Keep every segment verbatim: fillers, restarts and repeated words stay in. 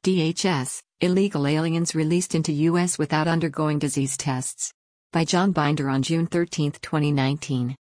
D H S, illegal aliens released into U S without undergoing disease tests. By John Binder on June thirteenth, twenty nineteen.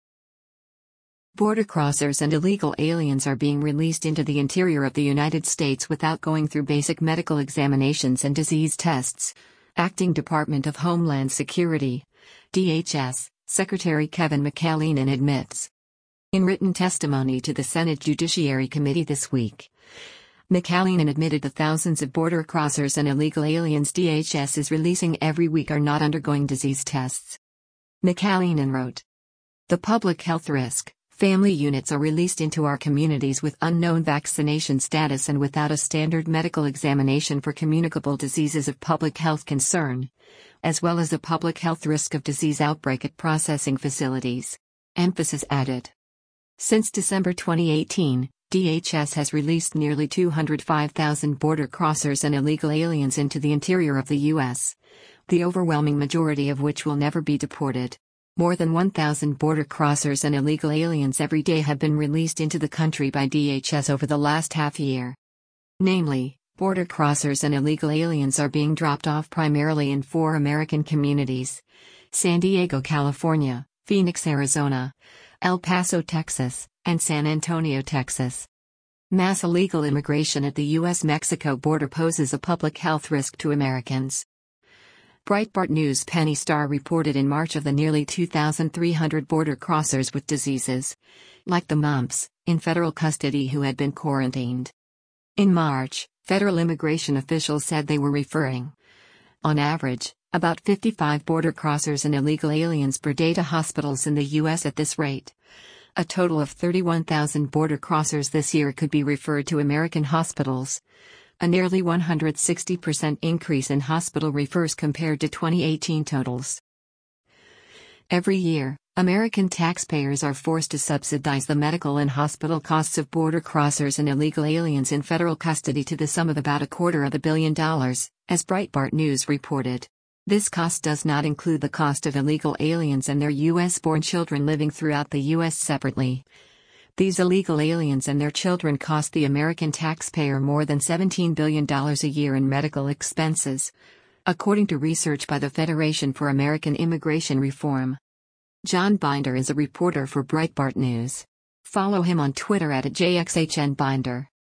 Border crossers and illegal aliens are being released into the interior of the United States without going through basic medical examinations and disease tests. Acting Department of Homeland Security, D H S, Secretary Kevin McAleenan admits. In written testimony to the Senate Judiciary Committee this week, McAleenan admitted the thousands of border crossers and illegal aliens D H S is releasing every week are not undergoing disease tests. McAleenan wrote, "The public health risk. Family units are released into our communities with unknown vaccination status and without a standard medical examination for communicable diseases of public health concern, as well as a public health risk of disease outbreak at processing facilities." Emphasis added. Since December twenty eighteen, D H S has released nearly two hundred five thousand border crossers and illegal aliens into the interior of the U S, the overwhelming majority of which will never be deported. More than one thousand border crossers and illegal aliens every day have been released into the country by D H S over the last half year. Namely, border crossers and illegal aliens are being dropped off primarily in four American communities: San Diego, California, Phoenix, Arizona, El Paso, Texas, and San Antonio, Texas. Mass illegal immigration at the U S Mexico border poses a public health risk to Americans. Breitbart News Penny Star reported in March of the nearly two thousand three hundred border crossers with diseases, like the mumps, in federal custody who had been quarantined. In March, federal immigration officials said they were referring, on average, about fifty-five border crossers and illegal aliens per day to hospitals in the U S at this rate. A total of thirty-one thousand border crossers this year could be referred to American hospitals, a nearly one hundred sixty percent increase in hospital refers compared to twenty eighteen totals. Every year, American taxpayers are forced to subsidize the medical and hospital costs of border crossers and illegal aliens in federal custody to the sum of about a quarter of a billion dollars, as Breitbart News reported. This cost does not include the cost of illegal aliens and their U S-born children living throughout the U S separately. These illegal aliens and their children cost the American taxpayer more than seventeen billion dollars a year in medical expenses, according to research by the Federation for American Immigration Reform. John Binder is a reporter for Breitbart News. Follow him on Twitter at J X H N Binder.